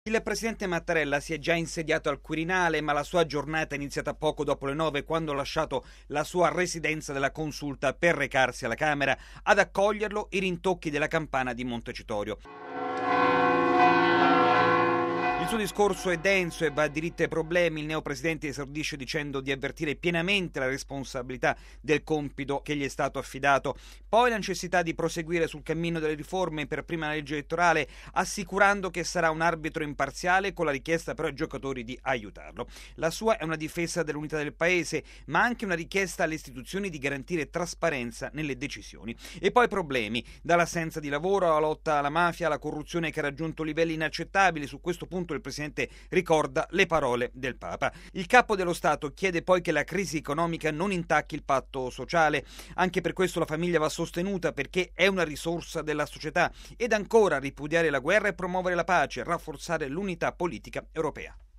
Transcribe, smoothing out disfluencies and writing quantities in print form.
Il presidente Mattarella si è già insediato al Quirinale, ma la sua giornata è iniziata poco dopo le 9, quando ha lasciato la sua residenza della Consulta per recarsi alla Camera. Ad accoglierlo i rintocchi della campana di Montecitorio. Il suo discorso è denso e va diritti ai problemi. Il neopresidente esordisce dicendo di avvertire pienamente la responsabilità del compito che gli è stato affidato. Poi la necessità di proseguire sul cammino delle riforme, per prima la legge elettorale, assicurando che sarà un arbitro imparziale, con la richiesta però ai giocatori di aiutarlo. La sua è una difesa dell'unità del paese, ma anche una richiesta alle istituzioni di garantire trasparenza nelle decisioni. E poi problemi, dall'assenza di lavoro alla lotta alla mafia, alla corruzione che ha raggiunto livelli inaccettabili. Su questo punto il Presidente ricorda le parole del Papa. Il Capo dello Stato chiede poi che la crisi economica non intacchi il patto sociale. Anche per questo la famiglia va sostenuta, perché è una risorsa della società. Ed ancora ripudiare la guerra e promuovere la pace, rafforzare l'unità politica europea.